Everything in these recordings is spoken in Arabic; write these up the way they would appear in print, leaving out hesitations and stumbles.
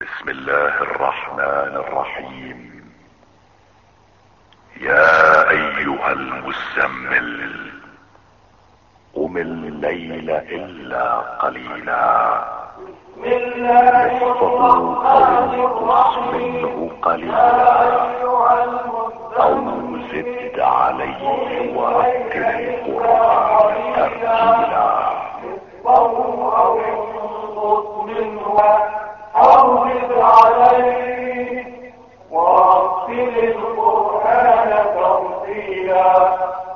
بسم الله الرحمن الرحيم. يا ايها المزمل قم الليل الا قليلا نصفه او انقص منه قليلا او زد عليه ورتل القرآن ترتيلا. أو انقص منه أو زد عليه ورتل القرآن ترتيلا.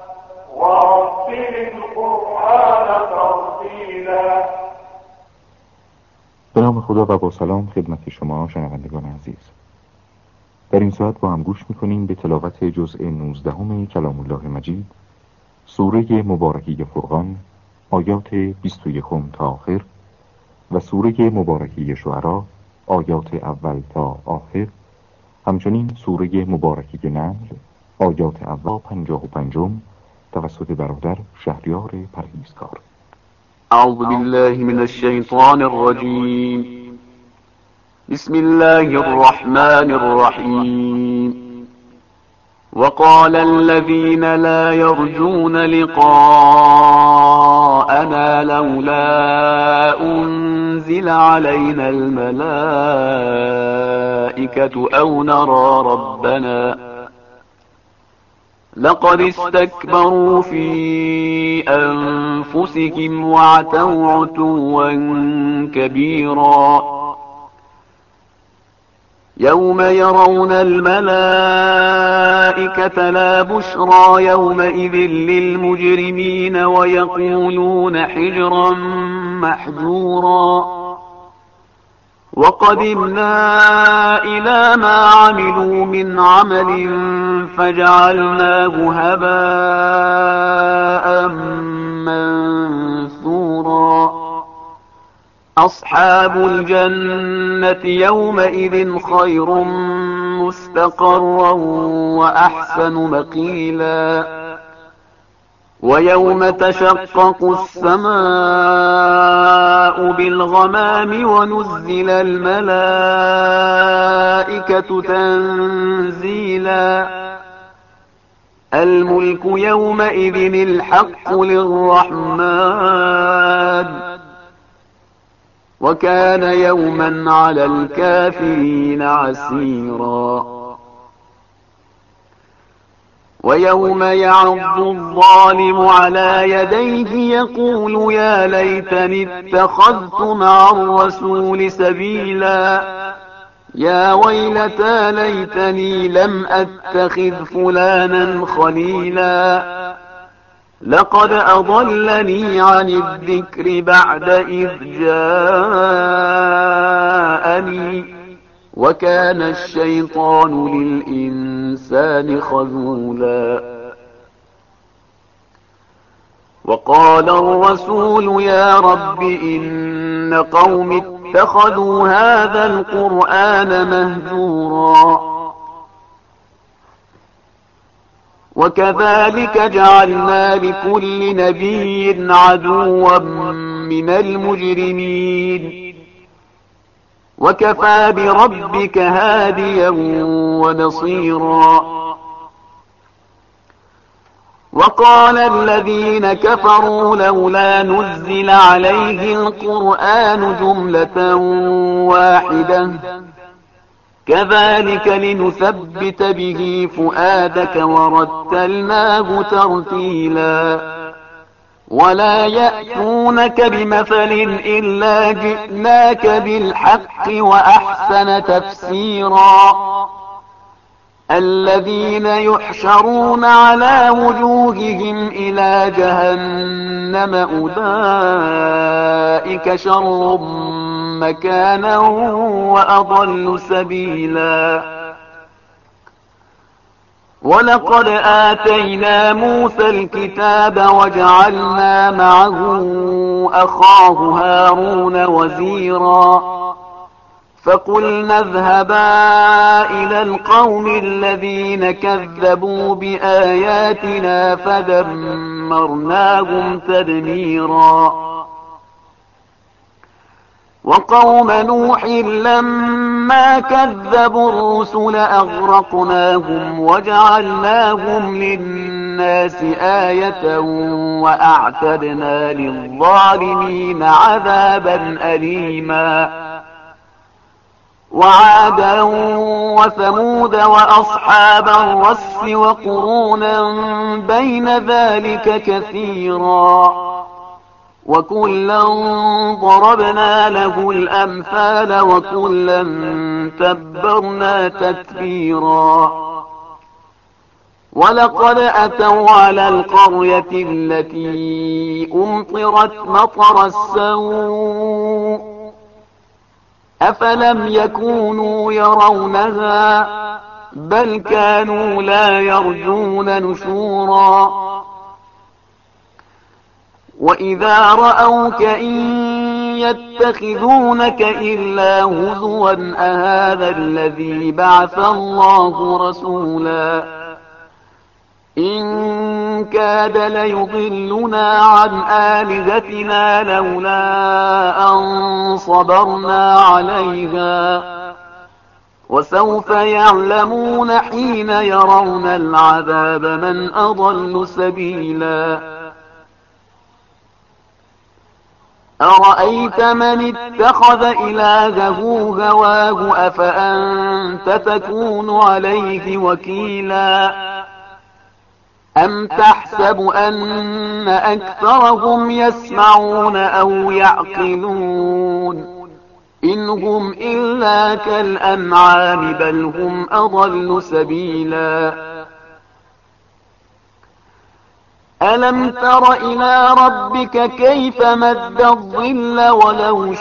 به نام خدا و با سلام خدمت شما شنوندگان عزیز. در این ساعت با هم گوش میکنیم به تلاوت جزء 19 کلام الله مجید، سوره مبارکه فرقان، آیات 21 تا آخر، و سوره مبارکه شعراء، آیات اول تا آخر، همچنین سوره مبارکه نمل، آیات اول 55 توسط برادر شهریار پرهیزکار. اعوذ بالله من الشیطان الرجیم. بسم الله الرحمن الرحیم. وقال الذين لا يرجون لقاءنا لولا أنزل علينا الملائكة أو نرى ربنا لقد استكبروا في أنفسهم وعتوا عتوا كبيرا. يوم يرون الملائكة لا بشرى يومئذ للمجرمين ويقولون حجرا محجورا. وقدمنا إلى ما عملوا من عمل فجعلناه هباء منثورا. أصحاب الجنة يومئذ خير مستقرا وأحسن مقيلا. ويوم تشقق السماء بالغمام ونزل الملائكة تنزيلا. الملك يومئذ الحق للرحمن وكان يوما على الكافرين عسيرا. ويوم يعض الظالم على يديه يقول يا ليتني اتخذت مع الرسول سبيلا. يا ويلتى ليتني لم أتخذ فلانا خليلا. لقد أضلني عن الذكر بعد إذ جاءني وكان الشيطان للإنسان خذولا. وقال الرسول يا رب إن قوم اتخذوا هذا القرآن مهجورا. وكذلك جعلنا لكل نبي عدوا من المجرمين وكفى بربك هاديا ونصيرا. وقال الذين كفروا لولا نزل عليه القرآن جملة واحدة كذلك لنثبت به فؤادك ورتلناه ترتيلا. ولا يأتونك بمثل إلا جئناك بالحق وأحسن تفسيرا. الذين يحشرون على وجوههم إلى جهنم أولئك شر مكانا وأضل سبيلا. ولقد آتينا موسى الكتاب وجعلنا معه أخاه هارون وزيرا. فقلنا اذهبا إلى القوم الذين كذبوا بآياتنا فدمرناهم تدميرا. وقوم نوح لما فلما كذبوا الرسل أغرقناهم وجعلناهم للناس آية وأعتدنا للظالمين عذابا أليما وعادا وثمود وأصحاب الرس وقرونا بين ذلك كثيرا وكلا ضربنا له الأمثال وكلا تبرنا تتبيرا ولقد أتوا على القرية التي أمطرت مطر السوء أفلم يكونوا يرونها بل كانوا لا يرجون نشورا وإذا رأوك إن يتخذونك إلا هزوا أهذا الذي بعث الله رسولا إن كاد ليضلنا عن آلهتنا لولا أن صبرنا عليها وسوف يعلمون حين يرون العذاب من أضل سبيلا أرأيت من اتخذ إلهه هواه أفأنت تكون عليه وكيلا أم تحسب أن أكثرهم يسمعون أو يعقلون إن هم إلا كالأنعام بل هم أضل سبيلا ألم تر إلى ربك كيف مد الظل ولو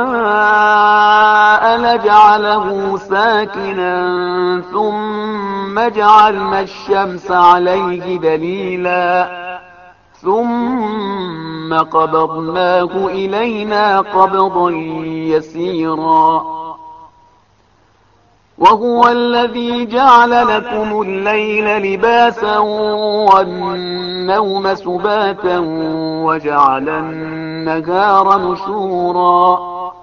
شاء لجعله ساكنا ثم جعلنا الشمس عليه دليلا ثم قبضناه إلينا قبضا يسيرا وهو الذي جعل لكم الليل لباسا والنوم سباتا وجعل النهار نشورا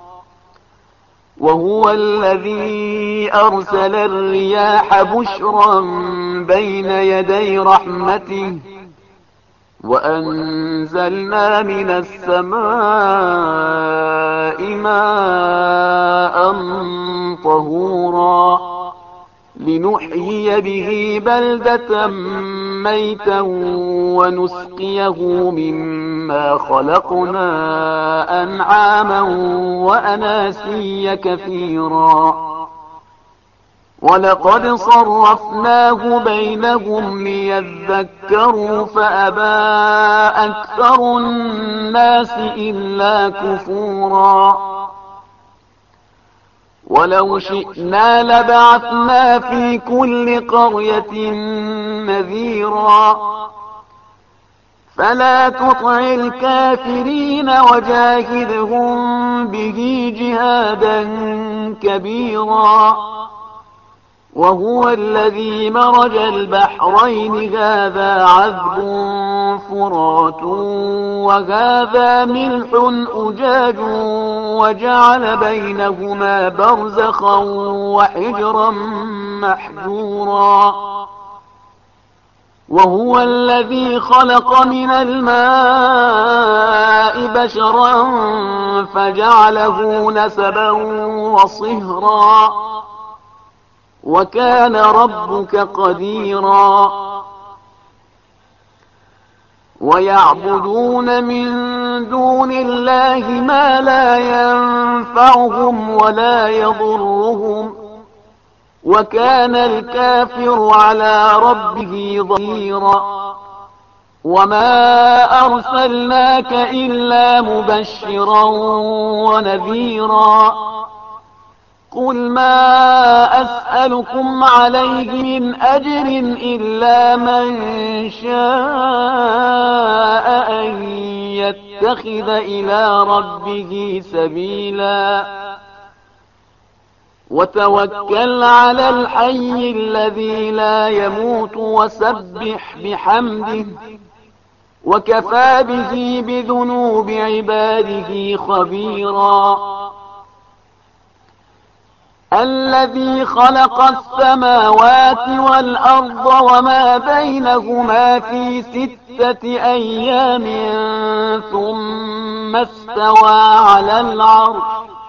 وهو الذي أرسل الرياح بشرا بين يدي رحمته وأنزلنا من السماء ماء طهورا لنحيي به بلدة ميتا ونسقيه مما خلقنا أنعاما وأناسيا كثيرا ولقد صرفناه بينهم ليذكروا فأبى أكثر الناس إلا كفورا ولو شئنا لبعثنا في كل قرية نذيرا فلا تطع الكافرين وجاهدهم به جهادا كبيرا وهو الذي مرج البحرين هذا عذب فرات وهذا ملح أجاج وجعل بينهما برزخا وحجرا محجورا وهو الذي خلق من الماء بشرا فجعله نسبا وصهرا وكان ربك قديرا ويعبدون من دون الله ما لا ينفعهم ولا يضرهم وكان الكافر على ربه ظهيرا وما أرسلناك إلا مبشرا ونذيرا قل ما أسألكم عليه من أجر إلا من شاء أن يتخذ إلى ربه سبيلا وتوكل على الحي الذي لا يموت وسبح بحمده وكفى به بذنوب عباده خبيرا الذي خلق السماوات والأرض وما بينهما في 6 أيام ثم استوى على العرش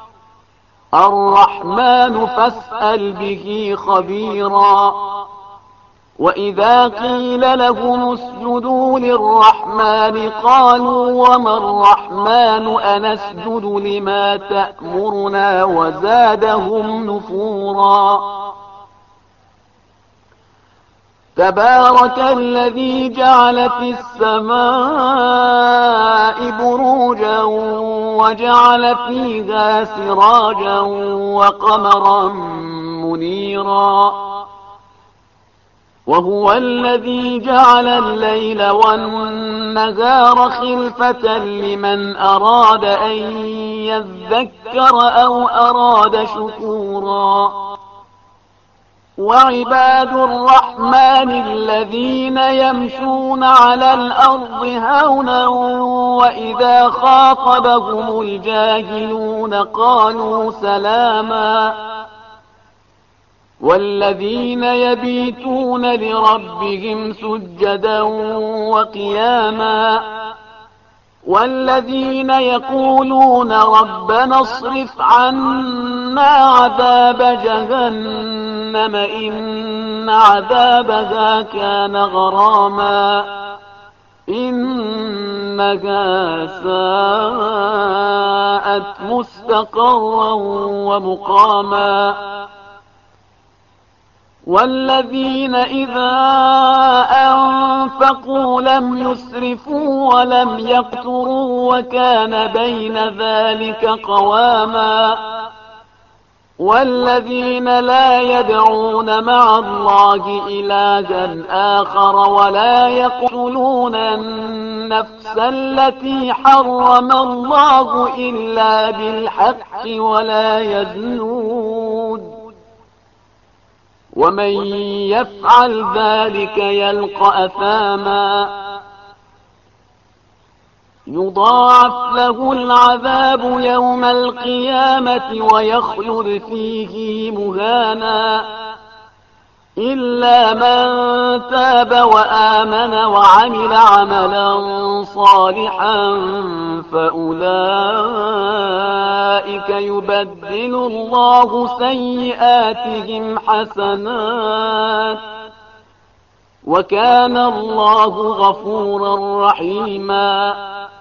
الرحمن فاسأل به خبيرا. وإذا قيل لهم اسجدوا للرحمن قالوا وما الرحمن أنسجد لما تأمرنا وزادهم نفورا. تبارك الذي جعل في السماء بروجا وجعل فيها سراجا وقمرا منيرا. وهو الذي جعل الليل والنهار خلفة لمن أراد أن يذكر أو أراد شكورا. وعباد الرحمن الذين يمشون على الأرض هونا وإذا خاطبهم الجاهلون قالوا سلاما. والذين يبيتون لربهم سجدا وقياما. والذين يقولون ربنا اصرف عنا عذاب جهنم إن عذابها كان غراما إنها ساءت مستقرا ومقاما. والذين إذا أنفقوا لم يسرفوا ولم يقتروا وكان بين ذلك قواما. والذين لا يدعون مع الله إلها آخر ولا يقتلون النفس التي حرم الله إلا بالحق ولا يزنون. ومن يفعل ذلك يلقى أثاما يضاعف له العذاب يوم القيامة ويخلد فيه مهانا إلا من تاب وآمن وعمل عملا صالحا فأولئك يبدل الله سيئاتهم حسنات وكان الله غفورا رحيما.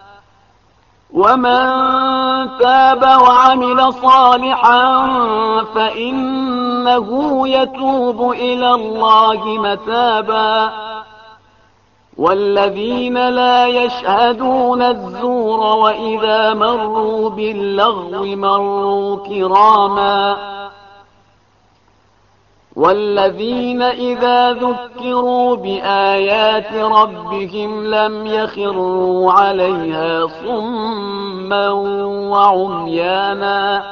ومن تاب وعمل صالحا فإنه يتوب إلى الله متابا. والذين لا يشهدون الزور وإذا مروا باللغو مروا كراما. والذين إذا ذكروا بآيات ربهم لم يخروا عليها صما وعميانا.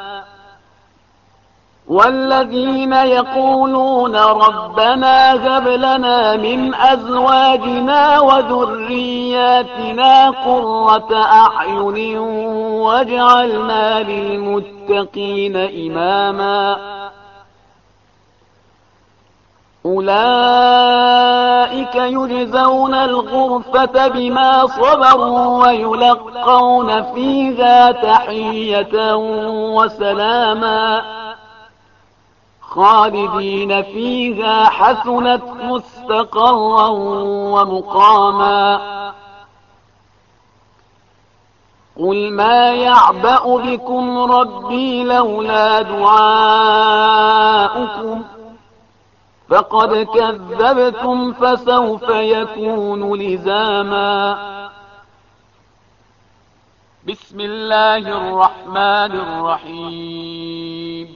والذين يقولون ربنا هب لنا من أزواجنا وذرياتنا قرة أعين واجعلنا للمتقين إماما. أولئك يجزون الغرفة بما صبروا ويلقون فيها تحية وسلاما خالدين فيها حسنت مستقرا ومقاما. قل ما يعبأ بكم ربي لولا دعاؤكم فقد كذبتم فسوف يكون لزاما. بسم الله الرحمن الرحيم.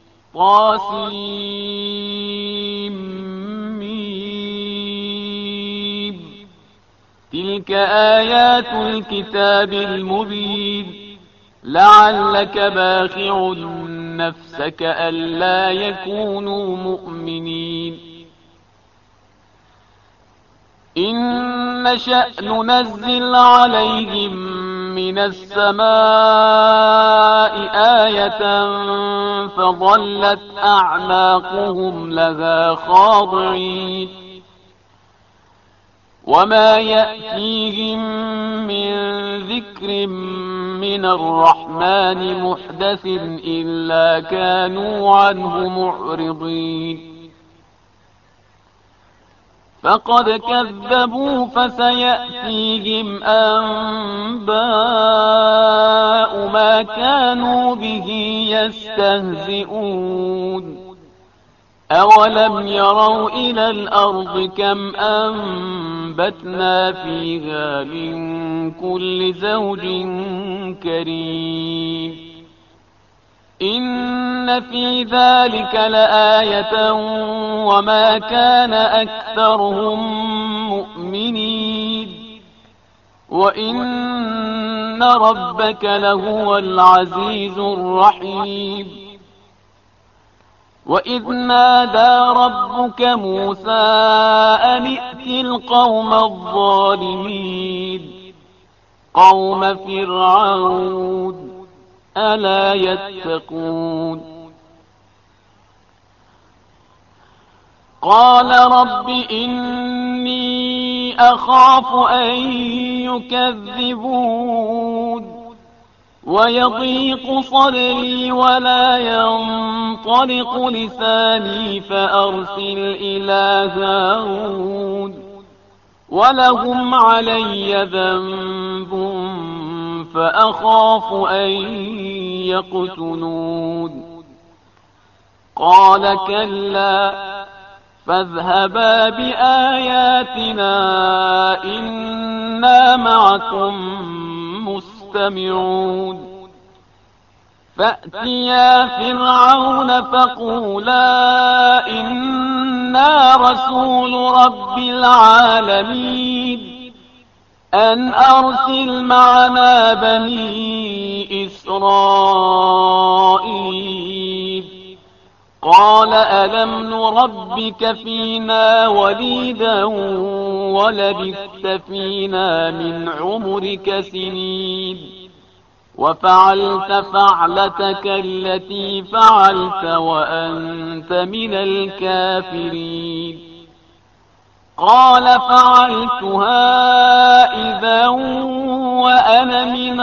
طاسيم. تلك آيات الكتاب المبين لعلك باخع نفسك ألا يكونوا مؤمنين. إن نشأ ننزل عليهم من السماء آية فظلت أعناقهم لها خاضعين وما يأتيهم من ذكر من الرحمن محدث إلا كانوا عنه معرضين فقد كذبوا فسيأتيهم أنباء ما كانوا به يستهزئون أولم يروا إلى الأرض كم أنبتنا فيها من كل زوج كريم إن في ذلك لآية وما كان أكثرهم مؤمنين وإن ربك لهو العزيز الرحيم وإذ نادى ربك موسى أن ائت القوم الظالمين قوم فرعون ألا يتقون قال رب إني أخاف أن يكذبون ويضيق صدري ولا ينطلق لساني فأرسل إلى هارون ولهم علي ذنب فأخاف أن يقتلون قال كلا فاذهبا بآياتنا إنا معكم مستمعون فأتيا فرعون فقولا إنا رسول رب العالمين أن أرسل معنا بني إسرائيل قال ألم نربك فينا وليدا ولبثت فينا من عمرك سنين وفعلت فعلتك التي فعلت وأنت من الكافرين قال فعلتها إذا وأنا من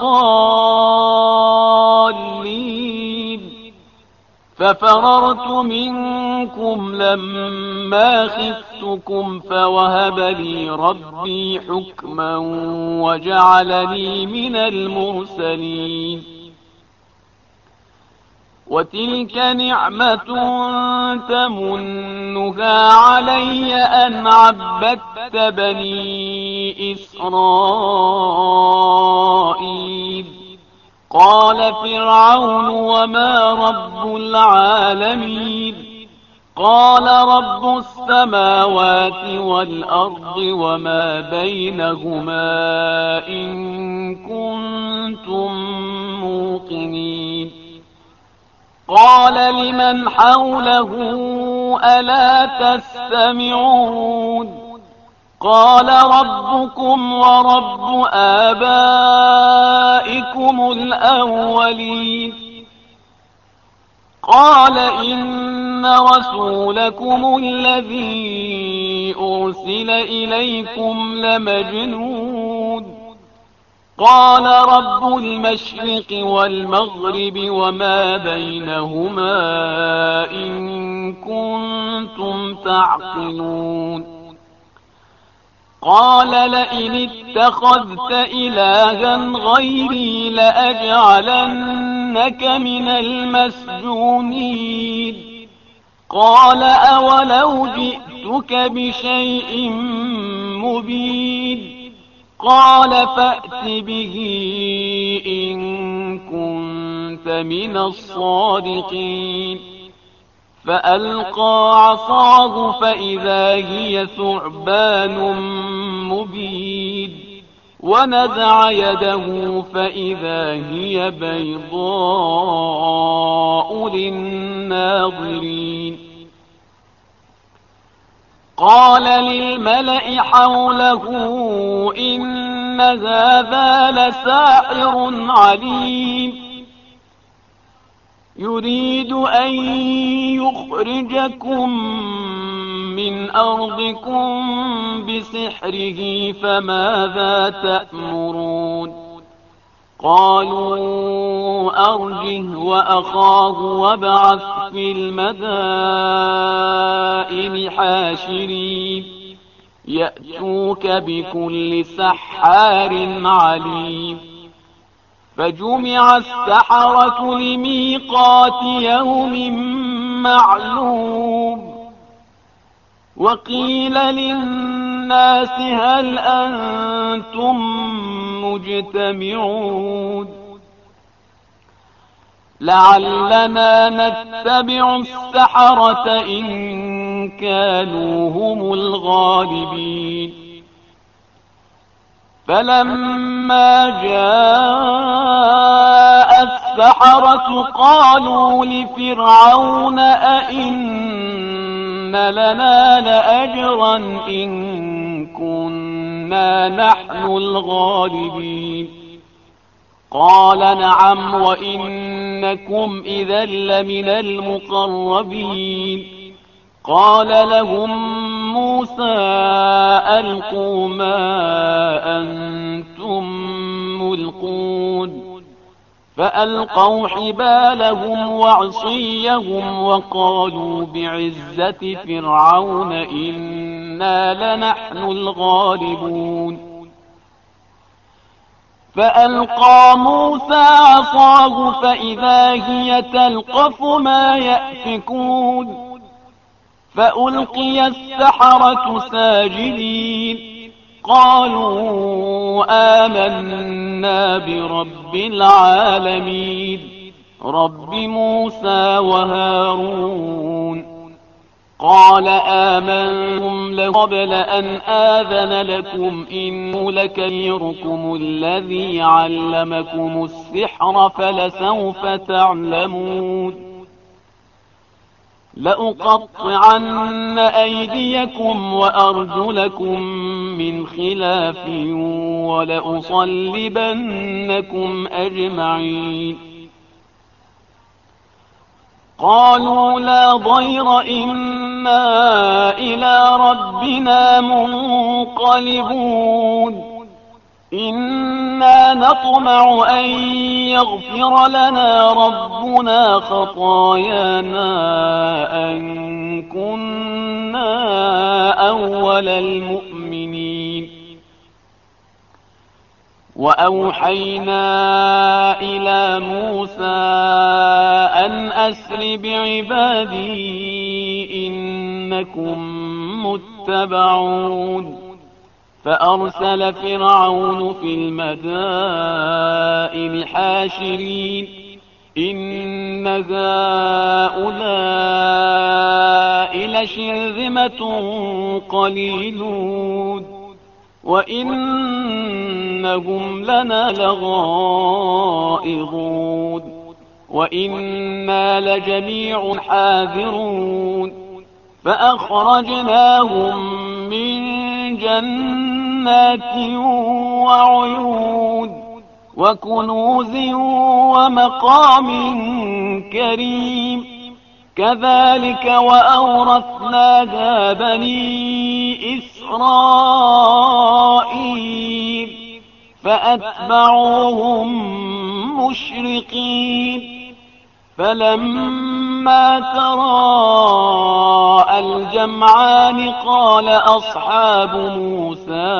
الضالين ففررت منكم لما خفتكم فوهب لي ربي حكما وجعلني من المرسلين وتلك نعمة تمنها علي أن عبدت بني إسرائيل قال فرعون وما رب العالمين قال رب السماوات والأرض وما بينهما إن كنتم موقنين قال لمن حوله ألا تستمعون قال ربكم ورب آبائكم الأولين قال إن رسولكم الذي أرسل إليكم لمجنون قال رب المشرق والمغرب وما بينهما إن كنتم تعقلون قال لئن اتخذت إلها غيري لأجعلنك من المسجونين قال أولو جئتك بشيء مبين قال فأت به إن كنت من الصادقين فألقى عصاه فإذا هي ثعبان مبين ونزع يده فإذا هي بيضاء للناظرين قال للملأ حوله إن هذا لساحر عليم يريد أن يخرجكم من أرضكم بسحره فماذا تأمرون قالوا أرجه وأخاه وابعث في المدائن حاشرين يأتوك بكل سحار عليم فجمع السحرة لميقات يوم معلوم وقيل للناس هل أنتم مجتمعون لعلنا نتبع السحرة إن كانوا هم الغالبين فلما جاء السحرة قالوا لفرعون أئن لنا لأجرا إن كنا نحن الغالبين قال نعم وإنكم إذا لمن المقربين قال لهم موسى ألقوا ما أنتم ملقون فألقوا حبالهم وعصيهم وقالوا بعزة فرعون إنا لنحن الغالبون فألقى موسى عصاه فإذا هي تلقف ما يأفكون فألقي السحرة ساجدين قالوا آمنا برب العالمين رب موسى وهارون قال آمنتم له قبل أن آذن لكم إنه لكبيركم الذي علمكم السحر فلسوف تعلمون لأقطعن أيديكم وأرجلكم من خلاف ولأصلبنكم أجمعين قالوا لا ضير إنا إلى ربنا منقلبون إنا نطمع أن يغفر لنا ربنا خطايانا أن كنا أول المؤمنين وأوحينا إلى موسى أن أسر بعبادي إنكم متبعون فأرسل فرعون في المدائن حاشرين إن هؤلاء لشرذمة قليلون وإنهم لنا لغائظون وإنا لجميع حاذرون فأخرجناهم من جنات وعيون وكنوز ومقام كريم كذلك وأورثناها بني إسرائيل فأتبعوهم مشرقين فلما تراءى الجمعان قال أصحاب موسى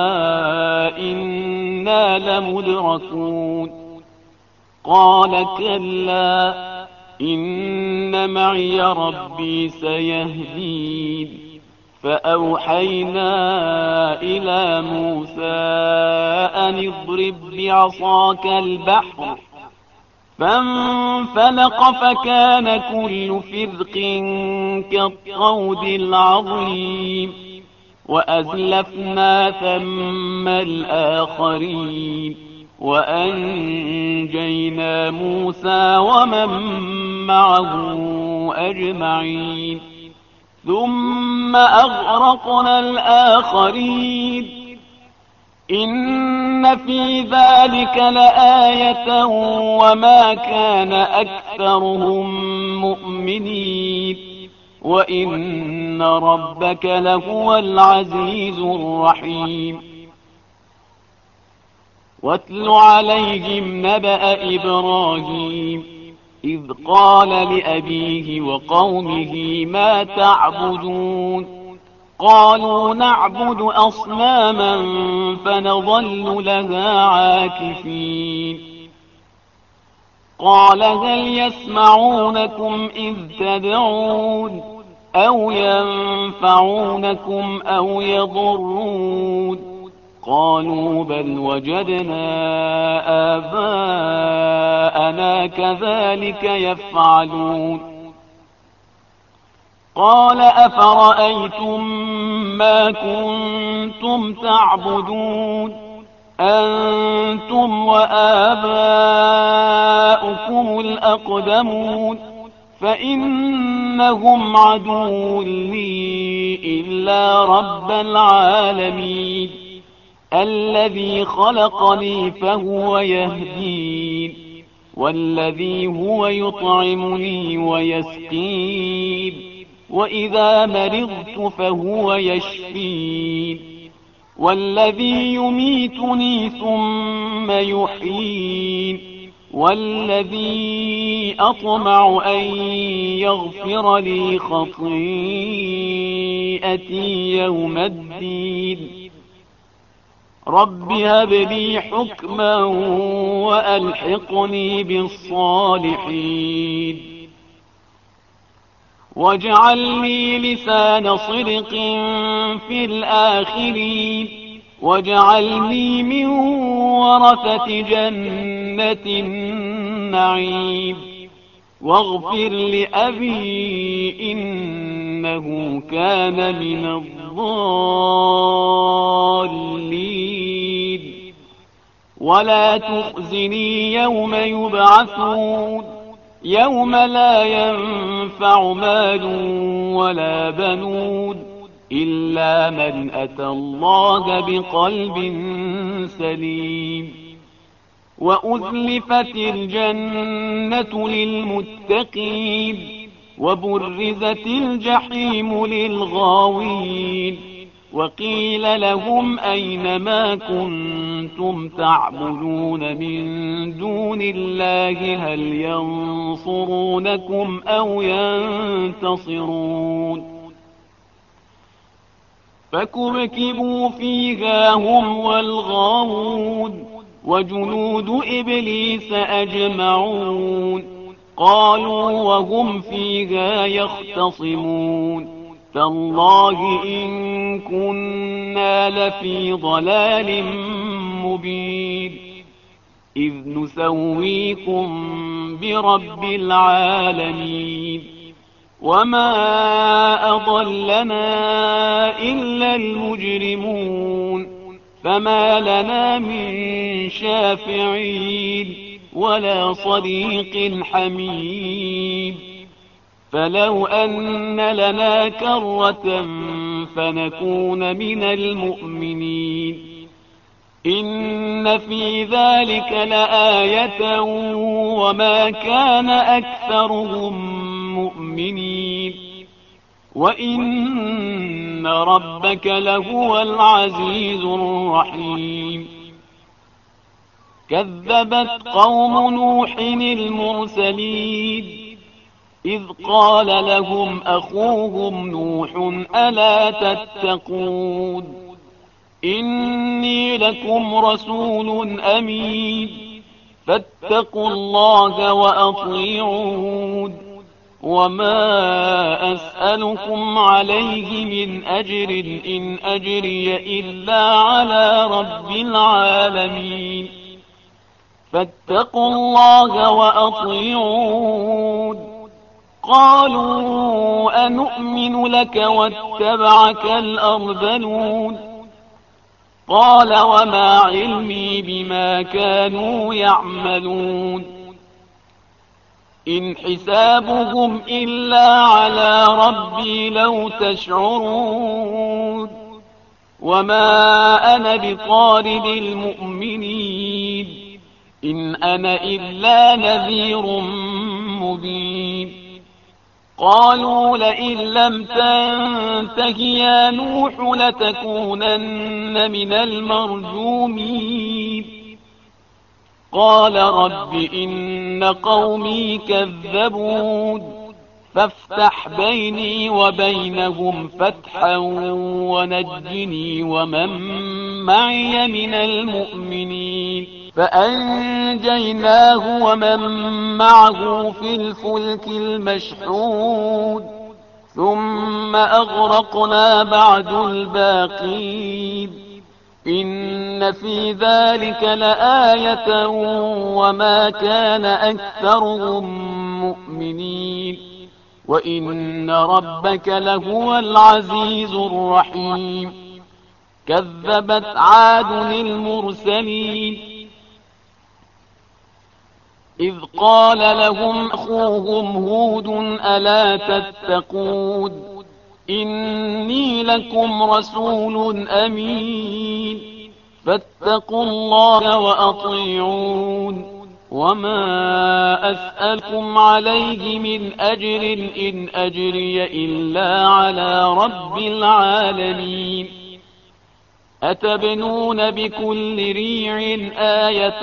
إنا لمدركون قال كلا إن معي ربي سيهدين فأوحينا إلى موسى أن اضرب بعصاك البحر فانفلق فكان كل فرق كالطود العظيم وأزلفنا ثم الآخرين وأنجينا موسى ومن معه أجمعين ثم أغرقنا الآخرين إن في ذلك لآية وما كان أكثرهم مؤمنين وإن ربك لهو العزيز الرحيم واتل عليهم نبأ إبراهيم إذ قال لأبيه وقومه ما تعبدون قالوا نعبد أصناما فنظل لها عاكفين قال هل يسمعونكم إذ تدعون أو ينفعونكم أو يضرون قالوا بل وجدنا آباءنا كذلك يفعلون قال أفرأيتم ما كنتم تعبدون أنتم وآباؤكم الأقدمون فإنهم عدو لي إلا رب العالمين الذي خلقني فهو يهدين والذي هو يطعمني ويسقين وإذا مرضت فهو يشفين والذي يميتني ثم يحيين والذي أطمع أن يغفر لي خطيئتي يوم الدين رب هب لي حكما وألحقني بالصالحين واجعل لي لسان صدق في الآخرين واجعلني من ورثة جنة النعيم واغفر لأبي إنه كان من الضالين ولا تخزني يوم يبعثون يوم لا ينفع مال ولا بنون إلا من أتى الله بقلب سليم وأزلفت الجنة للمتقين وبرزت الجحيم للغاوين وقيل لهم أين ما كنتم تعبدون من دون الله هل ينصرونكم أو ينتصرون فكبكبوا فيها هم والغاوون وجنود إبليس أجمعون قالوا وهم فيها يختصمون تالله إن كنا لفي ضلال مبين إذ نسويكم برب العالمين وما أضلنا إلا المجرمون فما لنا من شافعين ولا صديق حميم فلو أن لنا كرة فنكون من المؤمنين إن في ذلك لآية وما كان أكثرهم مؤمنين وإن ربك لهو العزيز الرحيم كذبت قوم نوح المرسلين إذ قال لهم أخوهم نوح ألا تتقون إني لكم رسول أمين فاتقوا الله وأطيعون وما أسألكم عليه من أجر إن أجري إلا على رب العالمين فاتقوا الله وأطيعون قالوا أنؤمن لك واتبعك الأرذلون قال وما علمي بما كانوا يعملون إن حسابهم إلا على ربي لو تشعرون وما أنا بطارد المؤمنين إن أنا إلا نذير مبين قالوا لئن لم تنته يا نوح لتكونن من المرجومين قال رب إن قومي كذبون فافتح بيني وبينهم فتحا ونجني ومن معي من المؤمنين فأنجيناه ومن معه في الفلك المشحون ثم أغرقنا بعد الباقين إن في ذلك لآية وما كان أكثرهم مؤمنين وإن ربك لهو العزيز الرحيم كذبت عاد المرسلين إذ قال لهم أخوهم هود ألا تتقون إني لكم رسول أمين فاتقوا الله وأطيعون وما أسألكم عليه من أجر إن أجري إلا على رب العالمين أتبنون بكل ريع آية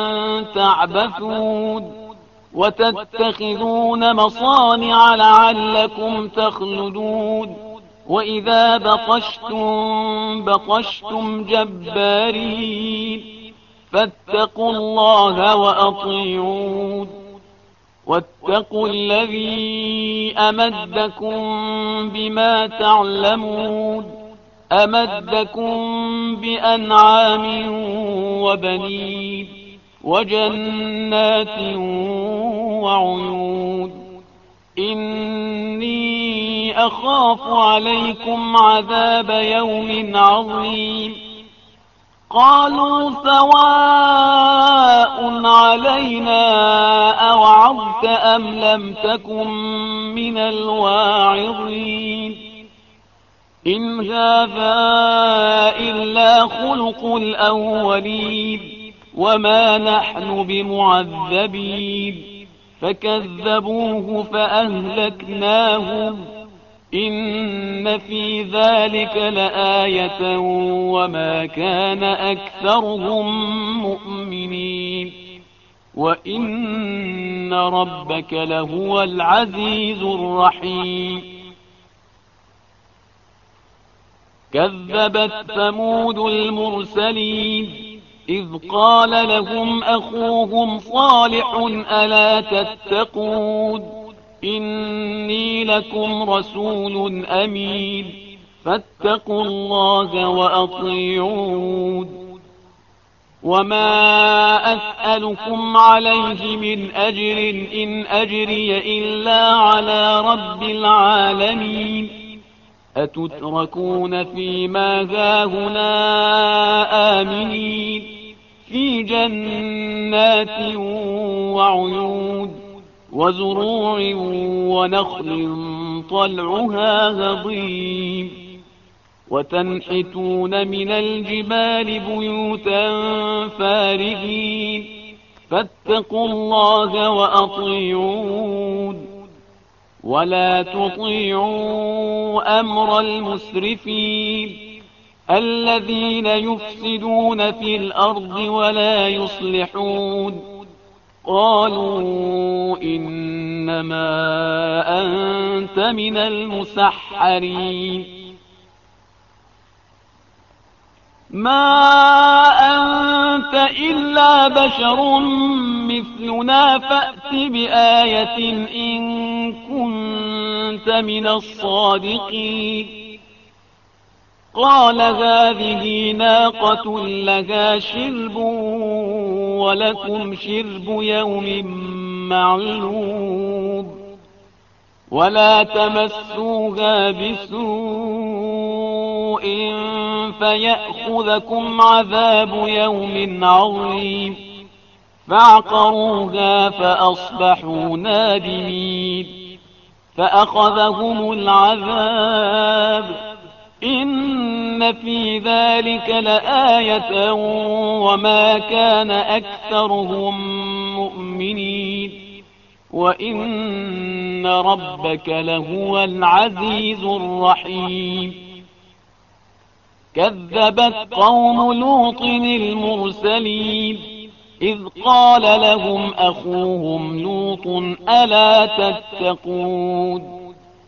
تعبثون وتتخذون مصانع لعلكم تخلدون وإذا بطشتم جبارين فاتقوا الله وأطيعون واتقوا الذي أمدكم بما تعلمون أمدكم بأنعام وبنين وجنات وعيون إني أخاف عليكم عذاب يوم عظيم قالوا سواء علينا أوعظت أم لم تكن من الواعظين إن هذا إلا خلق الأولين وما نحن بمعذبين فكذبوه فأهلكناهم إن في ذلك لآية وما كان أكثرهم مؤمنين وإن ربك لهو العزيز الرحيم كذبت ثمود المرسلين إذ قال لهم أخوهم صالح ألا تتقون إني لكم رسول أمين فاتقوا الله وأطيعون وما أسألكم عليه من أجر إن أجري إلا على رب العالمين أتتركون فيما هاهنا آمنين في جنات وعيون وزروع ونخل طلعها هضيم وتنحتون من الجبال بيوتا فارهين فاتقوا الله وأطيعون ولا تطيعوا أمر المسرفين الذين يفسدون في الأرض ولا يصلحون قالوا إنما أنت من المسحرين ما أنت إلا بشر مثلنا فأت بآية إن كنت من الصادقين قال هذه ناقة لها شرب ولكم شرب يوم معلوم ولا تمسوها بسوء فيأخذكم عذاب يوم عظيم فعقروها فأصبحوا نادمين فأخذهم العذاب إن إن في ذلك لآية وما كان أكثرهم مؤمنين وإن ربك لهو العزيز الرحيم. كذبت قوم لوط المرسلين إذ قال لهم أخوهم لوط ألا تتقون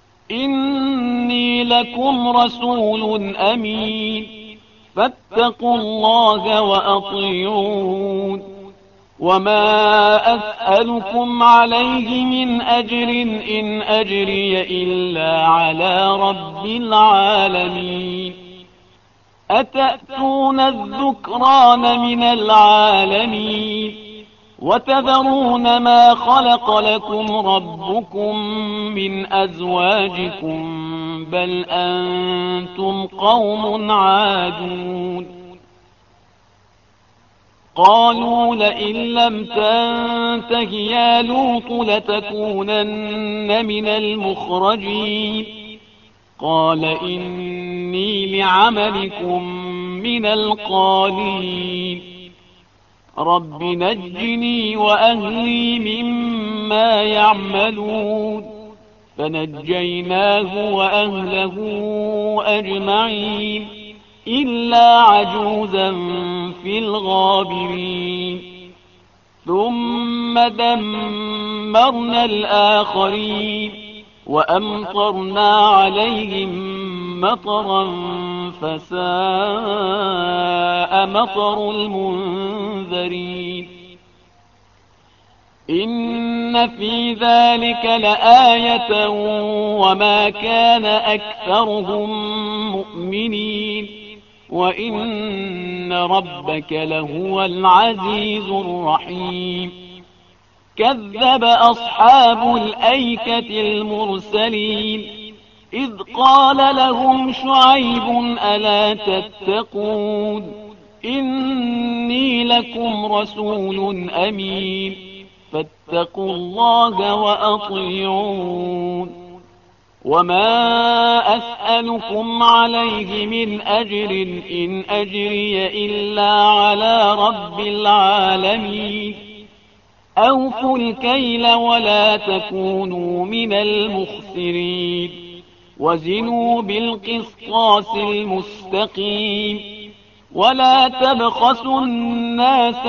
إني لكم رسول أمين فاتقوا الله وأطيعون وما أسألكم عليه من أجر إن أجري إلا على رب العالمين. أتأتون الذكران من العالمين وتذرون ما خلق لكم ربكم من أزواجكم بل أنتم قوم عادون. قالوا لئن لم تنته يا لوط لتكونن من المخرجين قال إني لعملكم من القالين رب نجني وأهلي مما يعملون فنجيناه وأهله أجمعين إلا عجوزا في الغابرين. ثم دمرنا الآخرين وأمطرنا عليهم مطرا فساء مطر المنذرين. إن في ذلك لآية وما كان أكثرهم مؤمنين وإن ربك لهو العزيز الرحيم. كذب أصحاب الأيكة المرسلين إذ قال لهم شعيب ألا تتقون إني لكم رسول أمين فاتقوا الله وأطيعون وما أسألكم عليه من أجر إن أجري إلا على رب العالمين. أوفوا الكيل ولا تكونوا من المخسرين وزنوا بالقسطاس المستقيم ولا تبخسوا الناس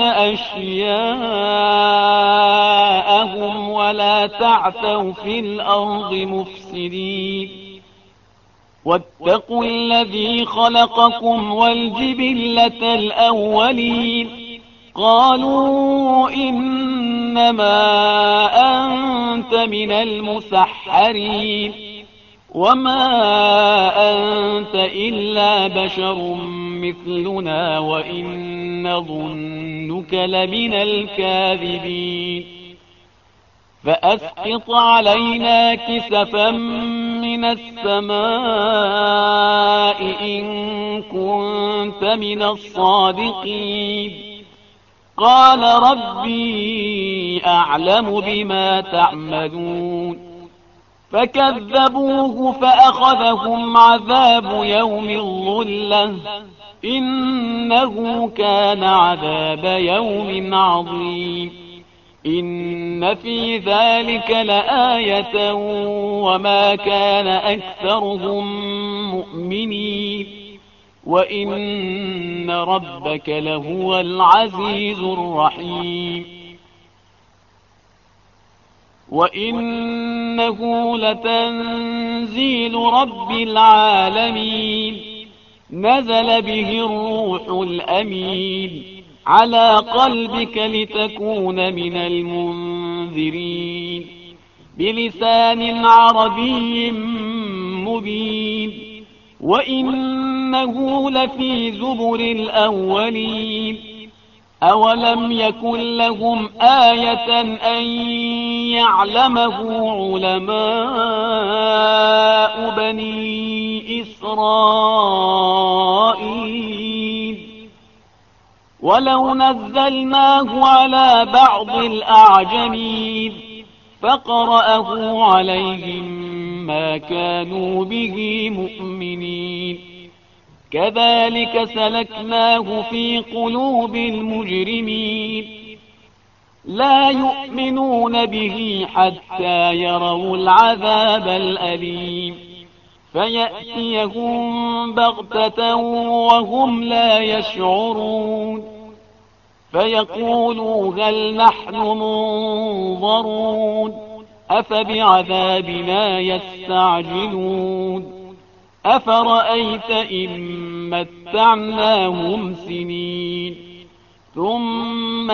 أشياءهم ولا تعثوا في الأرض مفسدين واتقوا الذي خلقكم والجبلة الأولين قالوا إنما أنت من المسحرين وما أنت إلا بشر مثلنا وإن نظنك لمن الكاذبين فأسقط علينا كسفا من السماء إن كنت من الصادقين قال ربي أعلم بما تعملون فكذبوه فأخذهم عذاب يوم الظلة إنه كان عذاب يوم عظيم. إن في ذلك لآية وما كان أكثرهم مؤمنين وإن ربك لهو العزيز الرحيم. وإنه لتنزيل رب العالمين نزل به الروح الأمين على قلبك لتكون من المنذرين بلسان عربي مبين وإنه لفي زبر الأولين أولم يكن لهم آية أن يعلمه علماء بني إسرائيل ولو نزلناه على بعض الأعجمين فقرأه عليهم ما كانوا به مؤمنين كذلك سلكناه في قلوب المجرمين لا يؤمنون به حتى يروا العذاب الأليم فيأتيهم بغتة وهم لا يشعرون فيقولوا هل نحن منظرون أفبعذابنا يستعجلون أفرأيت إن متعناهم سنين ثم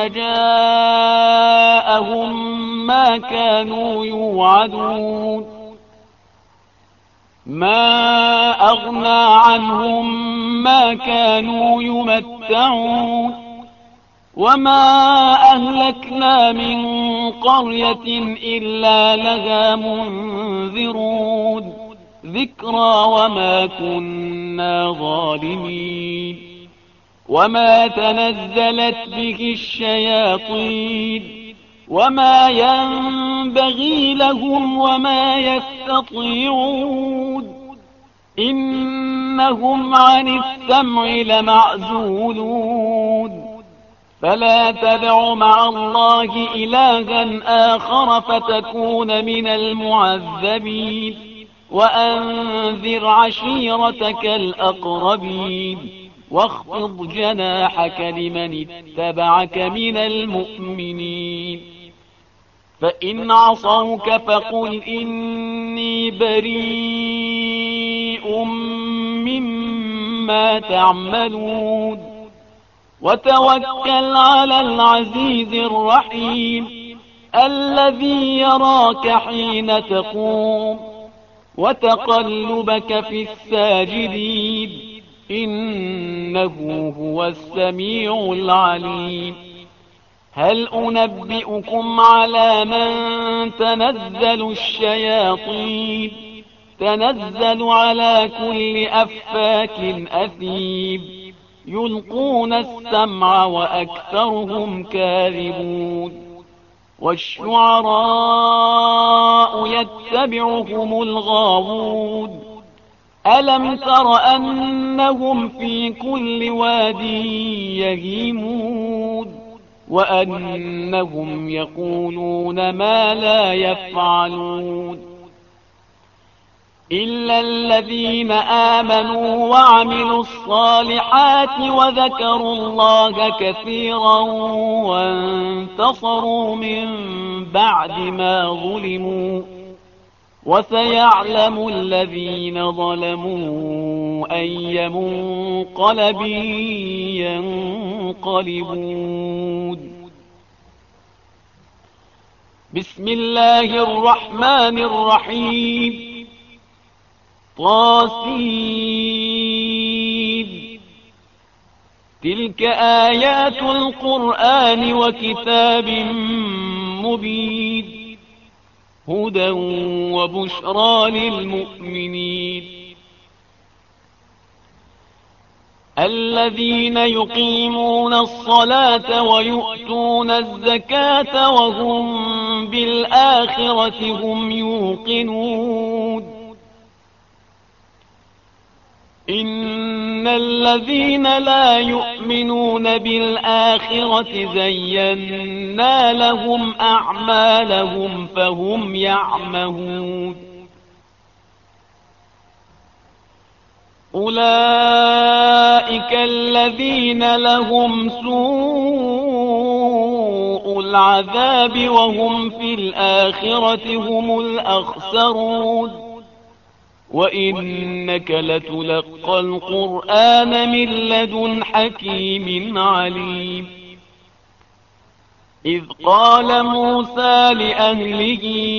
جاءهم ما كانوا يوعدون ما أغنى عنهم ما كانوا يمتعون وما أهلكنا من قرية إلا لها منذرون ذكرى وما كنا ظالمين وما تنزلت به الشياطين وما ينبغي لهم وما يستطيعون إنهم عن السمع لمعزولون فلا تدع مع الله إلها آخر فتكون من المعذبين وأنذر عشيرتك الأقربين واخفض جناحك لمن اتبعك من المؤمنين فإن عصوك فقل إني بريء مما تعملون وتوكل على العزيز الرحيم الذي يراك حين تقوم وتقلبك في الساجدين إنه هو السميع العليم هل أنبئكم على من تنزل الشياطين تنزل على كل أفاك أثيم يلقون السمع وأكثرهم كاذبون والشعراء يتبعهم الغاوون ألم تر أنهم في كل واد يهيمون وأنهم يقولون ما لا يفعلون إلا الذين آمنوا وعملوا الصالحات وذكروا الله كثيرا وانتصروا من بعد ما ظلموا وسيعلم الذين ظلموا أي منقلب ينقلبون بسم الله الرحمن الرحيم طاسين تلك آيات القرآن وكتاب مبين هدى وبشرى للمؤمنين الذين يقيمون الصلاة ويؤتون الزكاة وهم بالآخرة هم يوقنون إن الذين لا يؤمنون بالآخرة زينا لهم أعمالهم فهم يعمهون أولئك الذين لهم سوء العذاب وهم في الآخرة هم الأخسرون وإنك لتلقى القرآن من لدن حكيم عليم إذ قال موسى لأهله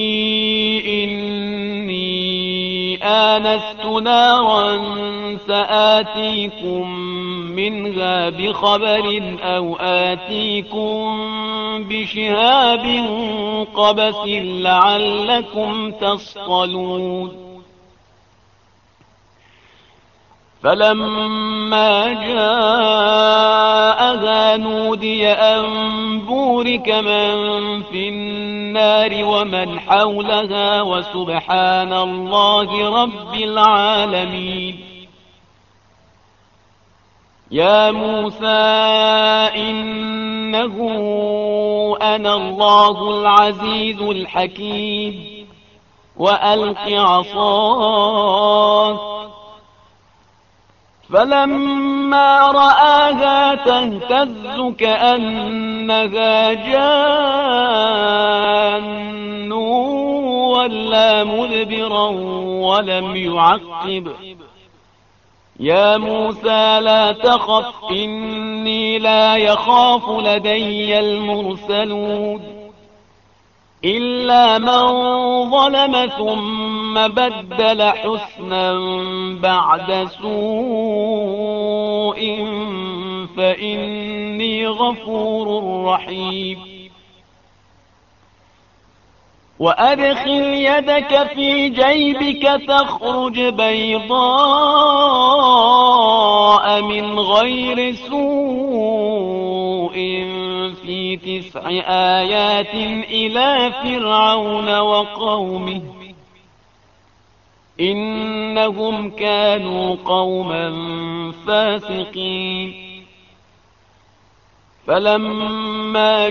إني آنست نارا سآتيكم منها بخبر أو آتيكم بشهاب قبس لعلكم تصطلون فلما جاءها نودي أن بورك من في النار ومن حولها وسبحان الله رب العالمين يا موسى إنه أنا الله العزيز الحكيم وألق عصاك. فلما رآها تهتز كأنها جان ولا مدبرا ولم يعقب. يا موسى لا تخف إني لا يخاف لدي المرسلون إلا من ظلم ثم بدل حسنا بعد سوء فإني غفور رحيم. وأدخل يدك في جيبك تخرج بيضاء من غير سوء في 9 آيات إلى فرعون وقومه إنهم كانوا قوما فاسقين. فلما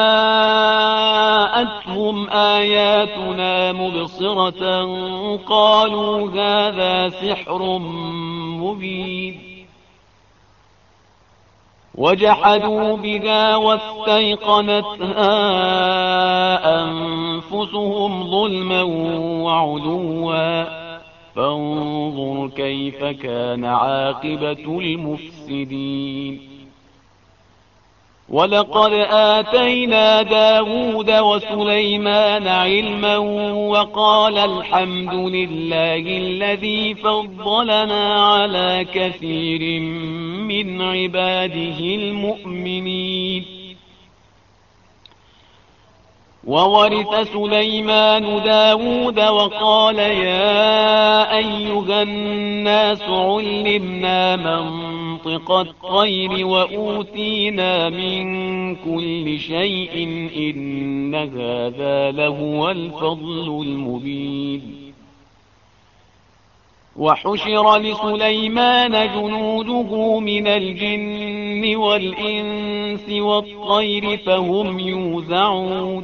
جاءتهم آياتنا مبصرة قالوا هذا سحر مبين. وجحدوا بها واستيقنتها أنفسهم ظلما وعلوا فانظر كيف كان عاقبة المفسدين. ولقد آتينا داود وسليمان علما وقال الحمد لله الذي فضلنا على كثير من عباده المؤمنين. وورث سليمان داود وقال يا أيها الناس علمنا منطق الطير وأوتينا من كل شيء إن هذا لهو الفضل المبين. وحشر لسليمان جنوده من الجن والإنس والطير فهم يوزعون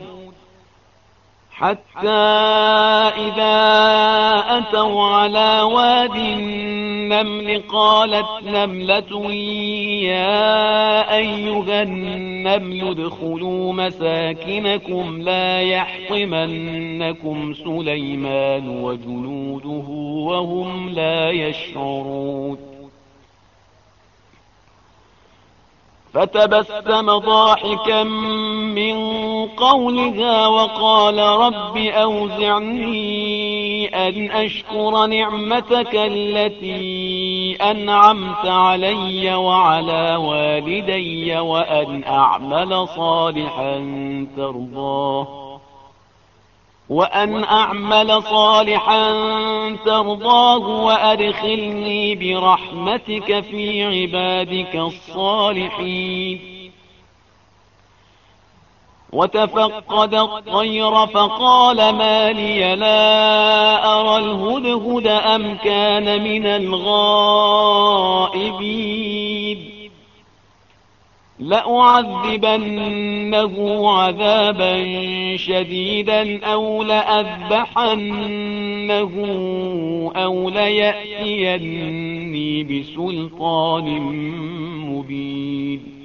حتى إذا أتوا على واد النمل قالت نملة يا أيها النمل ادخلوا مساكنكم لا يحطمنكم سليمان وجنوده وهم لا يشعرون. فتبسم ضاحكا من قولها وقال رب أوزعني أن أشكر نعمتك التي أنعمت علي وعلى والدي وأن أعمل صالحا ترضاه وأدخلني برحمتك في عبادك الصالحين. وتفقد الطير فقال ما لي لا أرى الهدهد أم كان من الغائبين. لأعذبنه عذابا شديدا أو لأذبحنه أو ليأتيني بسلطان مبين.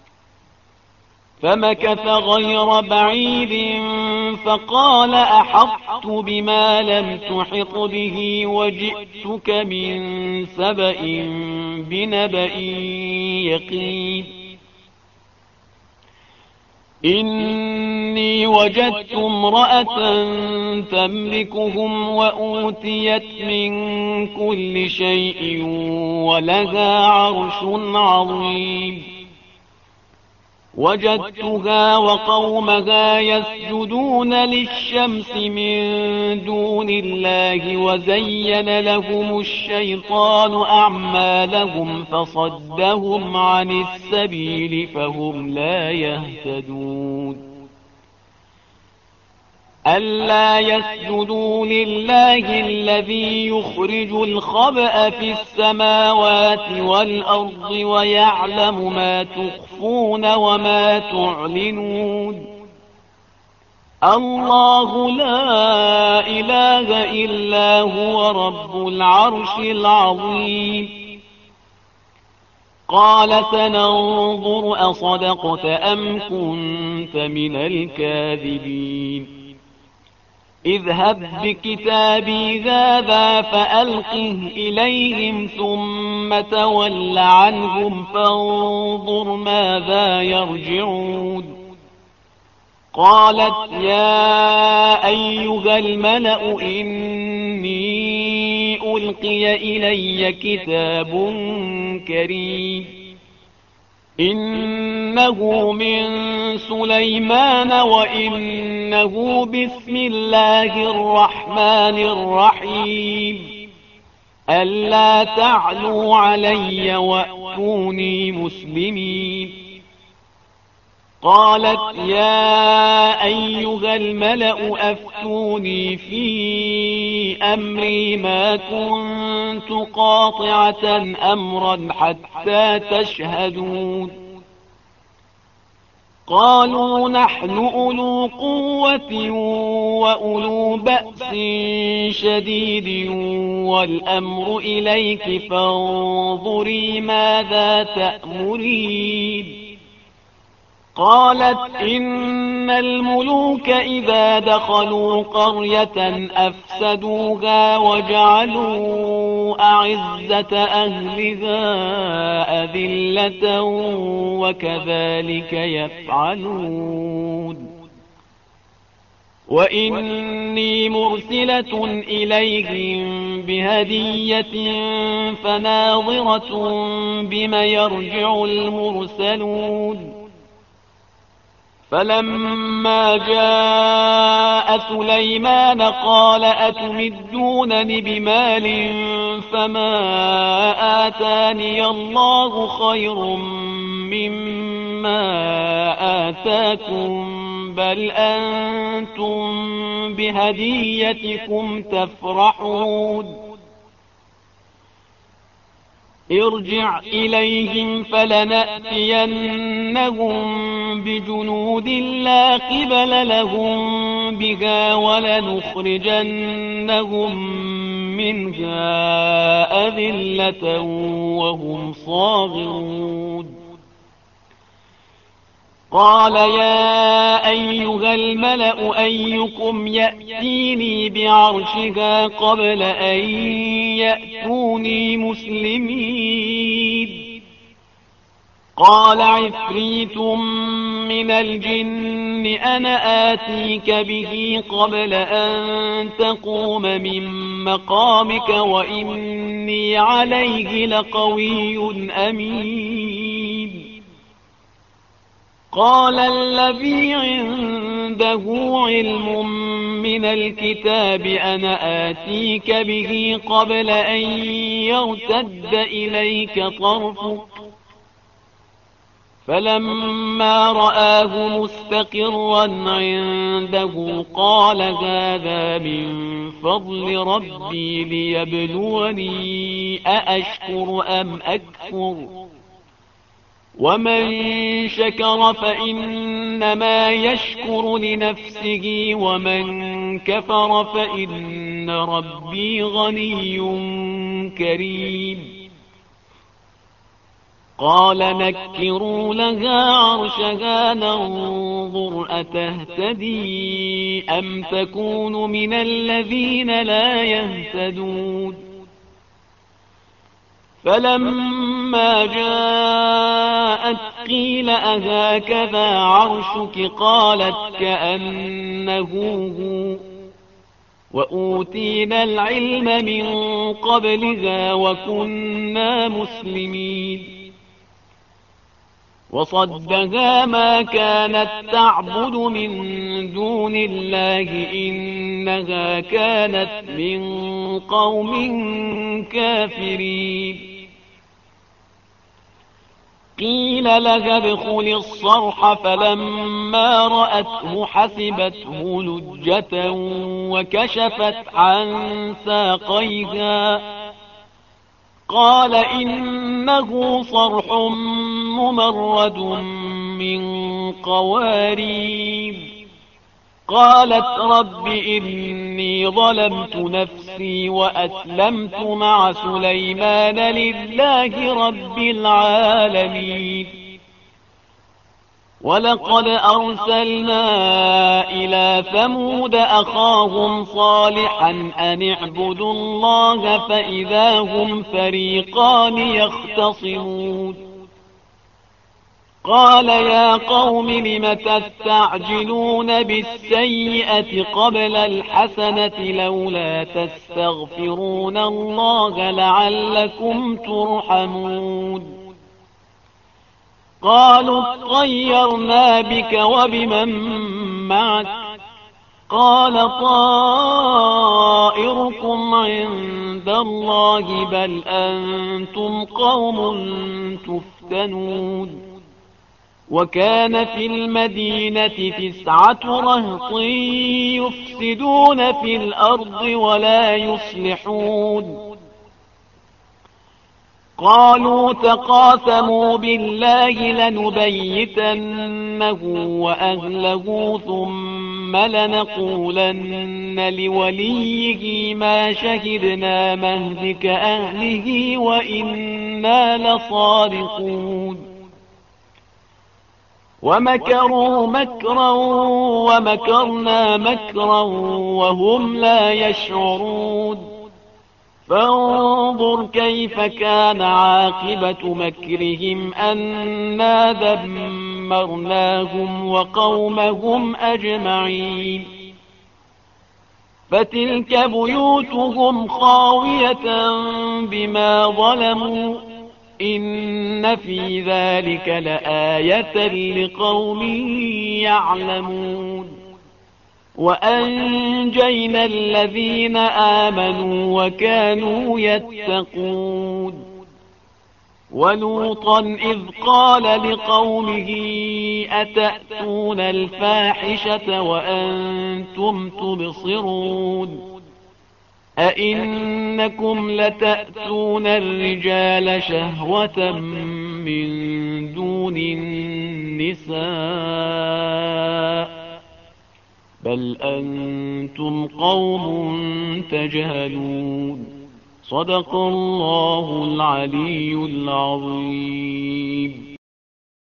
فمكث غير بعيد فقال أحطت بما لم تحط به وجئتك من سبأ بنبأ يقين. إني وجدت امرأة تملكهم وأوتيت من كل شيء ولها عرش عظيم. وجدتها وقومها يسجدون للشمس من دون الله وزين لهم الشيطان أعمالهم فصدهم عن السبيل فهم لا يهتدون. ألا يسجدوا لله الذي يخرج الخبأ في السماوات والأرض ويعلم ما تخفون وما تعلنون الله لا إله إلا هو رب العرش العظيم قال سننظر أصدقت أم كنت من الكاذبين اذهب بكتابي هذا فألقه إليهم ثم تول عنهم فانظر ماذا يرجعون قالت يا أيها الملأ إني ألقي إلي كتاب كريم إنه من سليمان وإنه بسم الله الرحمن الرحيم ألا تعلوا علي وأتوني مسلمين قالت يا أيها الملأ أفتوني في أمري ما كنت قاطعة أمرا حتى تشهدون قالوا نحن أولو قوة وأولو بأس شديد والأمر إليك فانظري ماذا تأمرين قالت إن الملوك إذا دخلوا قرية أفسدوها وجعلوا أعزة أهلها أذلة وكذلك يفعلون وإني مرسلة إليهم بهدية فناظرة بما يرجع المرسلون فلما جاء سليمان قال أتمدونني بمال فما آتاني الله خير مما آتاكم بل أنتم بهديتكم تفرحون ارجع إليهم فلنأتينهم بجنود لا قبل لهم بها ولنخرجنهم منها أذلة وهم صاغرون قال يا أيها الملأ أيكم يأتيني بعرشها قبل أن يأتوني مسلمين قال عفريت من الجن أنا آتيك به قبل أن تقوم من مقامك وإني عليه لقوي أمين قال الذي عنده علم من الكتاب أنا آتيك به قبل أن يرتد إليك طرفك فلما رآه مستقرا عنده قال هذا من فضل ربي ليبلوني أأشكر أم أكفر ومن شكر فإنما يشكر لنفسه ومن كفر فإن ربي غني كريم قال نكروا لها عرشها ننظر أتهتدي أم تكون من الذين لا يهتدون فلما جاءت قيل أهكذا عرشك قالت كأنه هو وأوتينا العلم من قبلها وكنا مسلمين وصدها ما كانت تعبد من دون الله إنها كانت من قوم كافرين قيل لها ادخل الصرح فلما رأته حسبته لجة وكشفت عن ساقيها قال إنه صرح ممرد من قوارير قالت رب إني ظلمت نفسي وأسلمت مع سليمان لله رب العالمين ولقد أرسلنا إلى ثمود أخاهم صالحا أن اعبدوا الله فإذا هم فريقان يختصمون قال يا قوم لم تستعجلون بالسيئة قبل الحسنة لولا تستغفرون الله لعلكم ترحمون قالوا اطيرنا بك وبمن معك قال طائركم عند الله بل أنتم قوم تفتنون وكان في المدينة 9 رهط يفسدون في الأرض ولا يصلحون قالوا تقاسموا بالله لنبيتنه وأهله ثم لنقولن لوليه ما شهدنا مهلك أهله وإنا لصادقون ومكروا مكرا ومكرنا مكرا وهم لا يشعرون فانظر كيف كان عاقبة مكرهم أنا دمرناهم وقومهم أجمعين فتلك بيوتهم خاوية بما ظلموا إن في ذلك لآية لقوم يعلمون وأنجينا الذين آمنوا وكانوا يتقون ولوطا إذ قال لقومه أتأتون الفاحشة وأنتم تبصرون أئنكم لتأتون الرجال شهوة من دون النساء بل أنتم قوم تجهلون صدق الله العلي العظيم